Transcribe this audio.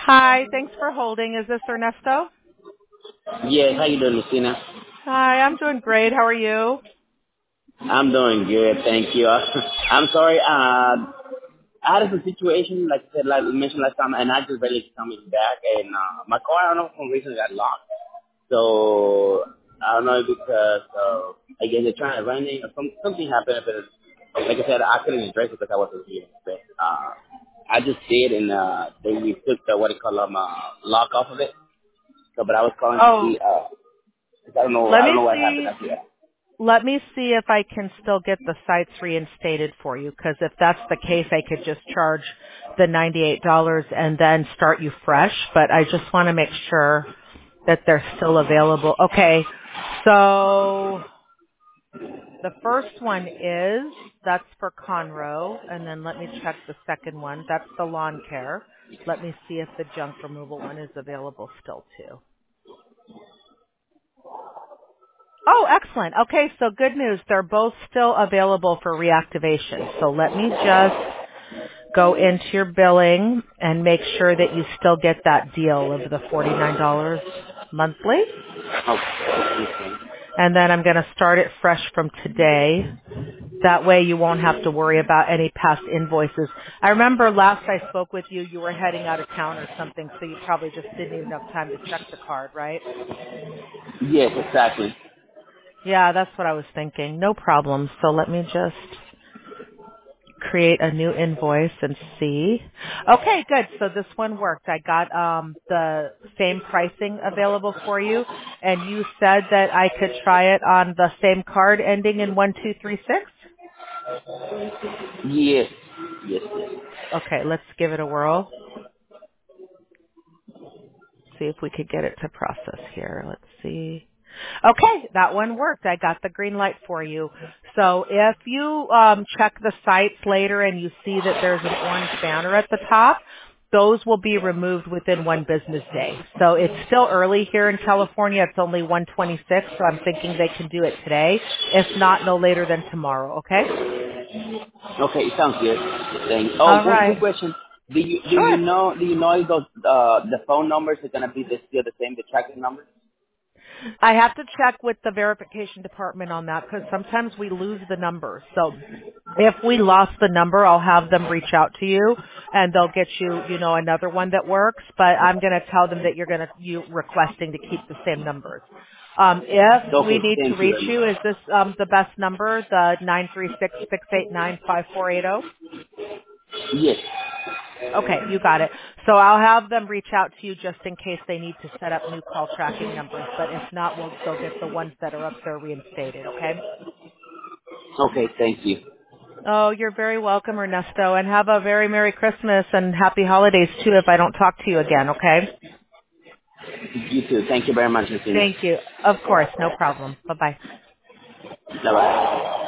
Hi, thanks for holding. Is this Ernesto? Yes, how you doing, Lucina? Hi, I'm doing great. How are you? I'm doing good, thank you. I'm sorry, I had a situation, like I said, like we mentioned last time, and I just barely coming back, and my car, I don't know, for some reason got locked. So, I don't know because, I guess they're trying to run it, or something happened, but like I said, I couldn't address it because I wasn't here. But, I just did, and they took the, what do you call them, lock off of it. So, but I was calling to Oh, see, 'cause I let don't me know what happened see. after that. Let me see if I can still get the sites reinstated for you. Because if that's the case, I could just charge the $98 and then start you fresh. But I just want to make sure that they're still available. Okay, so the first one is, that's for Conroe, and then let me check the second one. That's the lawn care. Let me see if the junk removal one is available still too. Oh, excellent. Okay, so good news. They're both still available for reactivation. So let me just go into your billing and make sure that you still get that deal of the $49 monthly. Okay. And then I'm going to start it fresh from today. That way you won't have to worry about any past invoices. I remember last I spoke with you, you were heading out of town or something, so you probably just didn't even have time to check the card, right? Yes, exactly. Yeah, that's what I was thinking. No problem. So let me just create a new invoice and see. Okay, good. So this one worked. I got the same pricing available for you, and you said that I could try it on the same card ending in 1236? Yes. Yes, yes. Okay, let's give it a whirl. See if we could get it to process here. Let's see. Okay, that one worked. I got the green light for you. So if you check the sites later and you see that there's an orange banner at the top, those will be removed within one business day. So it's still early here in California. It's only 1:26, so I'm thinking they can do it today. If not, no later than tomorrow, okay? Okay, sounds good. Thanks. All Oh, one quick right. question. Sure. Do you know if those the phone numbers are gonna be still the same, the tracking numbers? I have to check with the verification department on that because sometimes we lose the number. So if we lost the number, I'll have them reach out to you and they'll get you, another one that works. But I'm going to tell them that you requesting to keep the same numbers. If we Okay, need to thank you reach very you, much. is this the best number, the 936-689-5480? Yes. Okay, you got it. So I'll have them reach out to you just in case they need to set up new call tracking numbers. But if not, they'll get the ones that are up there reinstated, okay? Okay, thank you. Oh, you're very welcome, Ernesto, and have a very Merry Christmas and Happy Holidays too if I don't talk to you again, okay? You too. Thank you very much, Christina. Thank you. Of course, no problem. Bye-bye. Bye bye.